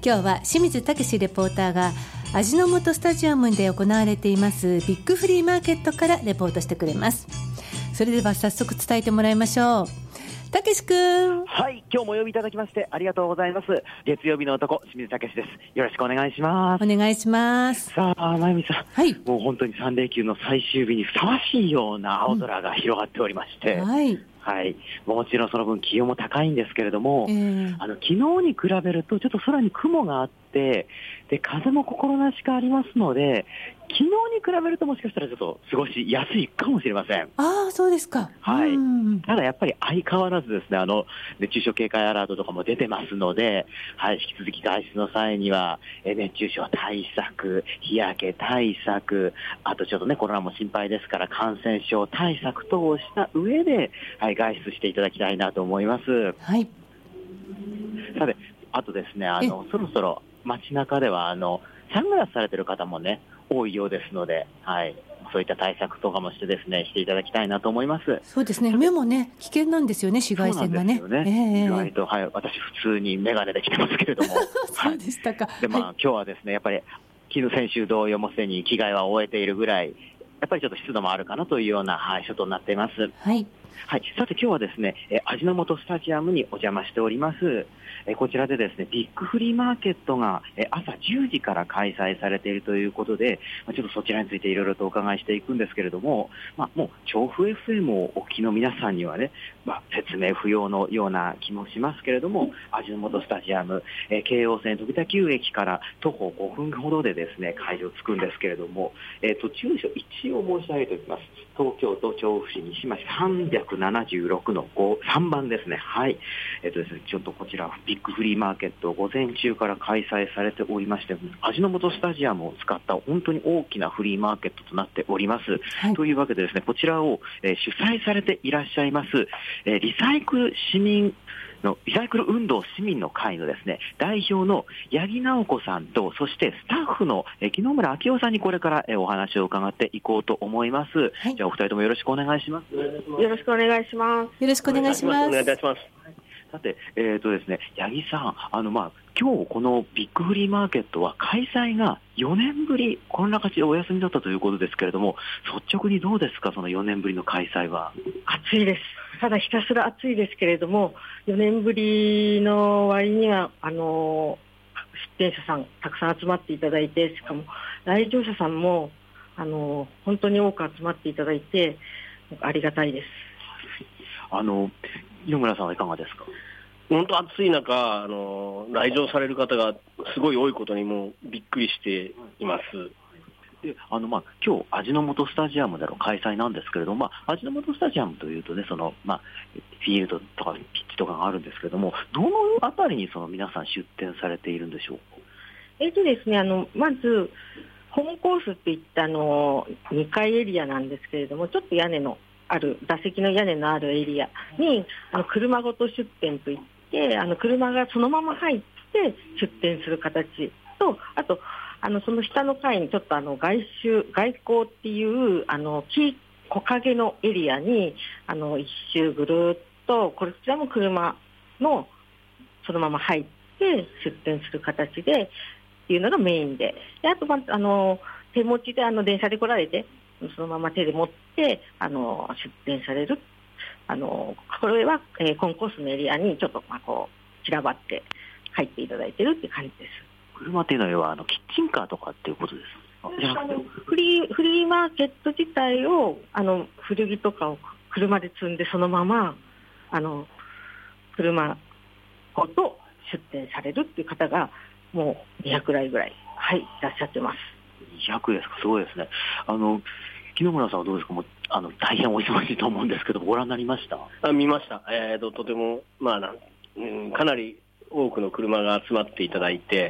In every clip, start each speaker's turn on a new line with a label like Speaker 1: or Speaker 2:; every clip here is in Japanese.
Speaker 1: 今日は清水武レポーターが味の素スタジアムで行われていますビッグフリーマーケットからレポートしてくれます。それでは早速伝えてもらいましょう。たけし君。
Speaker 2: はい、今日もお呼びいただきましてありがとうございます。月曜日の男、清水武です。よろしくお願いします。
Speaker 1: お願いします。
Speaker 2: さあ、まゆみさん、
Speaker 1: はい、
Speaker 2: もう本当に3連休の最終日にふさわしいような青空が広がっておりまして、
Speaker 1: はい
Speaker 2: はい、もちろんその分気温も高いんですけれども、昨日に比べるとちょっと空に雲があって、で風も心なしかありますので、昨日に比べるともしかしたらちょっと過ごしやすいかもしれません。
Speaker 1: ああ、そうですか。
Speaker 2: はい。ただやっぱり相変わらずですね、熱中症警戒アラートとかも出てますので、はい、引き続き外出の際には熱中症対策、日焼け対策、あとちょっとねコロナも心配ですから感染症対策等をした上で、はい、外出していただきたいなと思います。
Speaker 1: はい。
Speaker 2: さて、あとですね、そろそろ街中ではサングラスされてる方もね多いようですので、はい、そういった対策とかもしてですねしていただきたいなと思います。
Speaker 1: そうですね、目もね危険なんですよね、紫外線がね。
Speaker 2: そうなんですよね。意外と、はい、私普通に眼鏡で来てますけれども
Speaker 1: そうでしたか。
Speaker 2: はい、で今日はですねやっぱり昨日先週同様もすでに着替えは終えているぐらいやっぱりちょっと湿度もあるかなというような、はい、初冬になっています。
Speaker 1: はい
Speaker 2: はい、さて今日はですね、味の素スタジアムにお邪魔しております。こちらでですね、ビッグフリーマーケットが朝10時から開催されているということで、ちょっとそちらについていろいろとお伺いしていくんですけれども、もう調布 FM をお聞きの皆さんにはね、説明不要のような気もしますけれども、味の素スタジアム、京王線飛田急駅から徒歩5分ほどでですね、会場着くんですけれども、住所一応申し上げておきます。東京都調布市西町376の5、3番ですね。はい。ですね、ちょっとこちらビッグフリーマーケット午前中から開催されておりまして、味の素スタジアムを使った本当に大きなフリーマーケットとなっております。はい、というわけでですね、こちらを、主催されていらっしゃいます、リサイクル運動市民の会のですね、代表の八木直子さんと、そしてスタッフの木野村明夫さんにこれからお話を伺っていこうと思います。はい、じゃあお二人ともよろしくお願いします。
Speaker 3: よろしくお願いします。
Speaker 1: よろしくお願いします。
Speaker 3: お願いいたします。
Speaker 2: さて、ですね、八木さん、今日このビッグフリーマーケットは開催が4年ぶり、こんな感じでお休みだったということですけれども、率直にどうですか、その4年ぶりの開催は。
Speaker 3: 暑いです。ただひたすら暑いですけれども、4年ぶりの割には出店者さんたくさん集まっていただいて、しかも来場者さんも本当に多く集まっていただいてありがたいです。
Speaker 2: 野村さんはいかがですか。
Speaker 4: 本当暑い中、来場される方がすごい多いことにもびっくりしています。
Speaker 2: で今日味の素スタジアムでの開催なんですけれども、味の素スタジアムというとね、フィールドとかピッチとかがあるんですけれども、どのあたりに皆さん出展されているんでしょうか。
Speaker 3: ですね、まず本コースっていった2階エリアなんですけれども、ちょっと屋根のある座席の屋根のあるエリアに車ごと出店といって、車がそのまま入って出店する形と、あとその下の階にちょっと外光っていう木陰のエリアに一周ぐるっとこちらも車のそのまま入って出店する形でいうのがメインで、あと手持ちで電車で来られてそのまま手で持って出店されるこれは、コンコースのエリアにちょっと散らばって入っていただいてるって感じです。
Speaker 2: 車っていうのはキッチンカーとかっていうことですか。じゃなくて
Speaker 3: フリーマーケット自体を古着とかを車で積んでそのまま車ごと出店されるっていう方がもう200台ぐらい、はい、いらっしゃってます。
Speaker 2: 200ですか。すごいですね。木野村さんはどうですか。もう大変お忙しいと思うんですけど、ご覧になりました。
Speaker 4: 見ました。とてもかなり多くの車が集まっていただいて、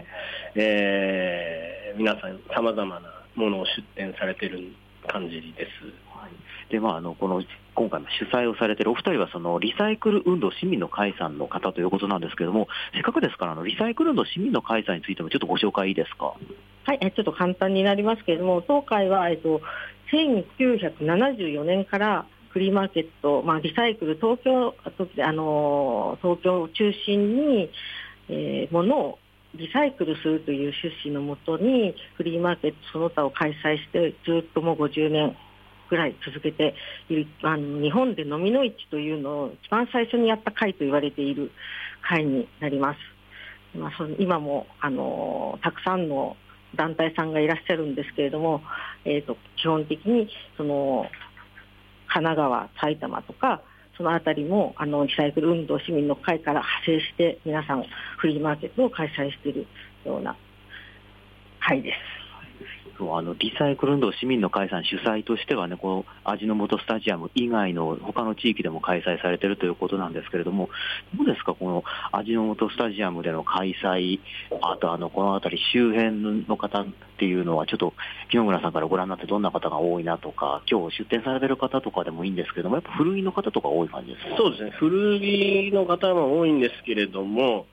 Speaker 4: 皆さん様々なものを出展されている感じです。
Speaker 2: はい、で今回も主催をされているお二人はリサイクル運動市民の会さんの方ということなんですけれども、せっかくですからリサイクル運動市民の会さんについてもちょっとご紹介いいですか。
Speaker 3: はい、ちょっと簡単になりますけれども、当会は、1974年からフリーマーケット、リサイクル東京を中心に、物をリサイクルするという趣旨のもとにフリーマーケットその他を開催してずっともう50年ぐらい続けている、日本で飲みの市というのを一番最初にやった会と言われている会になります。今もたくさんの団体さんがいらっしゃるんですけれども、基本的に神奈川、埼玉とかそのあたりもリサイクル運動市民の会から派生して皆さんフリーマーケットを開催しているような会です。
Speaker 2: リサイクル運動市民の会さん主催としてはね、この味の素スタジアム以外の他の地域でも開催されているということなんですけれども、どうですか、この味の素スタジアムでの開催、あとこの辺り周辺の方っていうのはちょっと木村さんからご覧になってどんな方が多いなとか、今日出店されている方とかでもいいんですけれども、やっぱ古着の方とか多い感じですか？
Speaker 4: そうですね、古着の方も多いんですけれども、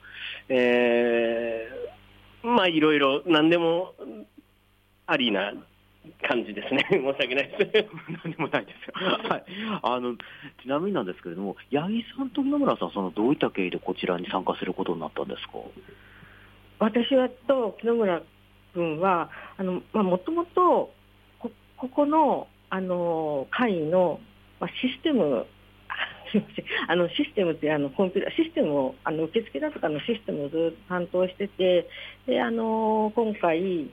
Speaker 4: いろいろ何でもありな感じですね。申し訳ないです。
Speaker 2: 何でもないですよ。はい。ちなみになんですけれども、八木さんと野村さん、どういった経緯でこちらに参加することになったんですか？
Speaker 3: 私と木村君はもともとここの会のシステムシステムってコンピューターシステムを受付だとかのシステムをずっと担当してて、で今回、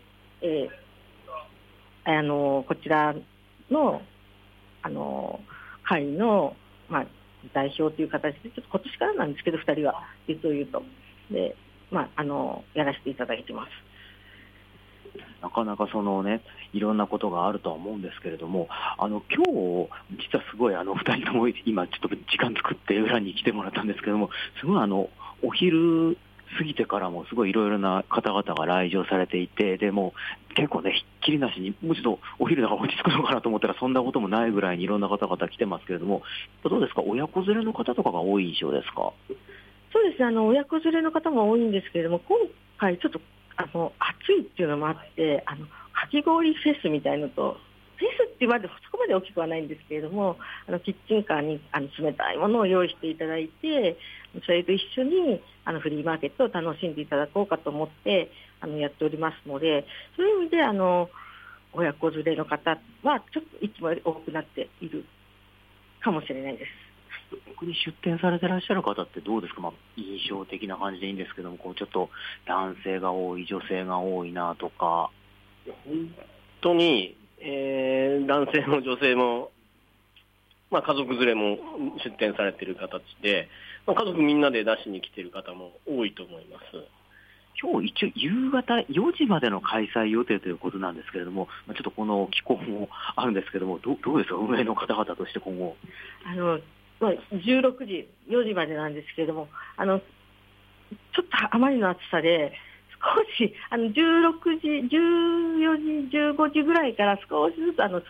Speaker 3: こちらの会の代表という形でちょっと今年からなんですけど2人は実を言うとで、やらせていただいてます。
Speaker 2: なかなかいろんなことがあるとは思うんですけれども、今日実はすごい2人とも今ちょっと時間作って裏に来てもらったんですけども、すごいお昼過ぎてからもすごいいろいろな方々が来場されていて、でも結構ねひっきりなしにもうちょっとお昼だから落ち着くのかなと思ったらそんなこともないぐらいにいろんな方々来てますけれども、どうですか、親子連れの方とかが多い印象ですか？
Speaker 3: そうですね、親子連れの方も多いんですけれども、今回ちょっと暑いっていうのもあってかき氷フェスみたいのと、フェスってそこまで大きくはないんですけれども、キッチンカーに冷たいものを用意していただいて、それと一緒にフリーマーケットを楽しんでいただこうかと思ってやっておりますので、そういう意味で親子連れの方はちょっといつもより多くなっているかもしれないです。
Speaker 2: 逆に出店されてらっしゃる方ってどうですか？印象的な感じでいいんですけども、ちょっと男性が多い、女性が多いなとか。
Speaker 4: 本当に、男性も女性も、家族連れも出店されている形で、家族みんなで出しに来ている方も多いと思います。
Speaker 2: 今日一応夕方4時までの開催予定ということなんですけれども、ちょっとこの気候もあるんですけれども、どうですか、運営の方々として今後。
Speaker 3: 16時、4時までなんですけれども、ちょっとあまりの暑さで、少し16時、14時、15時ぐらいから少しずつなんてい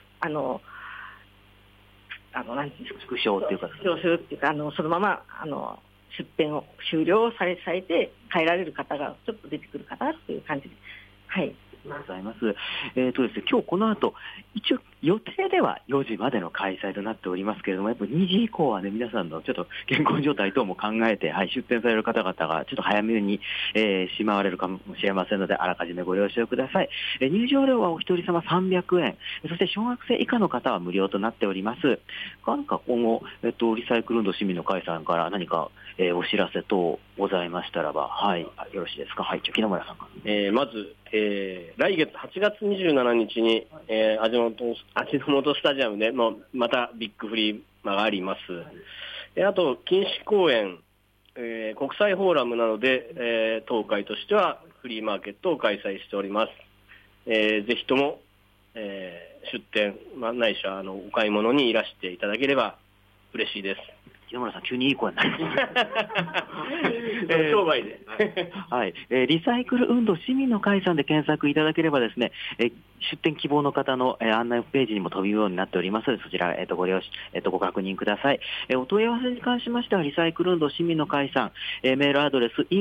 Speaker 3: うんですか、
Speaker 2: 縮小っていうか、
Speaker 3: 縮小するっていうか、そのまま出店を終了されて帰られる方がちょっと出てくるかなっていう感じで、はい。
Speaker 2: ございます。ですね、今日この後一応予定では4時までの開催となっておりますけれども、やっぱ2時以降はね、皆さんのちょっと健康状態等も考えて、出店される方々がちょっと早めに、しまわれるかもしれませんので、あらかじめご了承ください。入場料はお一人様300円、そして小学生以下の方は無料となっております。今後、リサイクル運動市民の会さんから何か、お知らせ等ございましたらば、よろしいですか？木村さんから。
Speaker 4: まず、来月8月27日に、味の素スタジアムでまたビッグフリーマがあります。あと錦糸公園、国際フォーラムなどで、当会としてはフリーマーケットを開催しております。ぜひとも、出店、ないしはお買い物にいらしていただければ嬉しいです。
Speaker 2: 木村さん、急にいい声になりました。
Speaker 4: 商売で。
Speaker 2: リサイクル運動市民の会さんで検索いただければですね、出店希望の方の、案内ページにも飛ぶようになっておりますので、そちら、ご確認ください。お問い合わせに関しましては、リサイクル運動市民の会さん、メールアドレス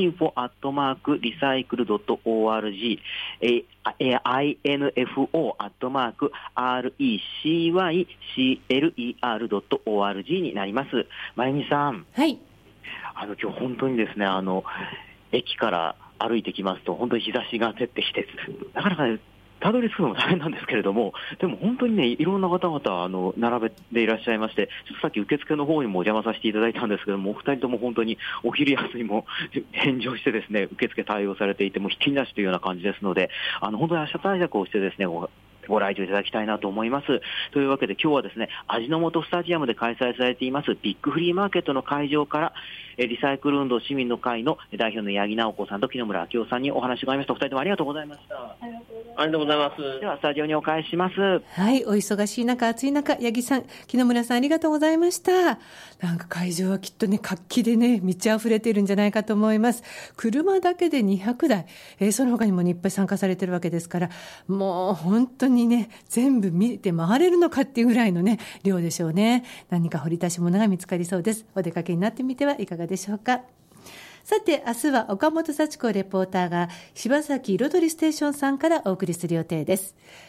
Speaker 2: info@recycle.org、info@recycler.org になります。まゆみさん、
Speaker 1: はい、
Speaker 2: 今日本当にですね、駅から歩いてきますと、本当に日差しが照ってきて、なかなかね、たどり着くのも大変なんですけれども、でも本当にね、いろんな方々並べていらっしゃいまして、ちょっとさっき受付の方にもお邪魔させていただいたんですけども、お二人とも本当にお昼休みも返上してですね、受付対応されていて、もうひっきりなしというような感じですので、本当に暑さ対策をしてですね、ご来場いただきたいなと思います。というわけで今日はですね、味の素スタジアムで開催されていますビッグフリーマーケットの会場から、リサイクル運動市民の会の代表の八木直子さんと木野村明夫さんにお話がありました。お二人ともありがとうございました。
Speaker 4: ありがとうございます。
Speaker 2: ではスタジオにお返しします。
Speaker 1: はい、お忙しい中、暑い中、八木さん、木野村さんありがとうございました。なんか会場はきっとね、活気でね、満ち溢れているんじゃないかと思います。車だけで200台、その他にもいっぱい参加されてるわけですから、もう本当にね、全部見て回れるのかっていうぐらいのね、量でしょうね。何か掘り出し物が見つかりそうです。お出かけになってみてはいかがでしょうか。さて、明日は岡本幸子レポーターが柴崎彩りステーションさんからお送りする予定です。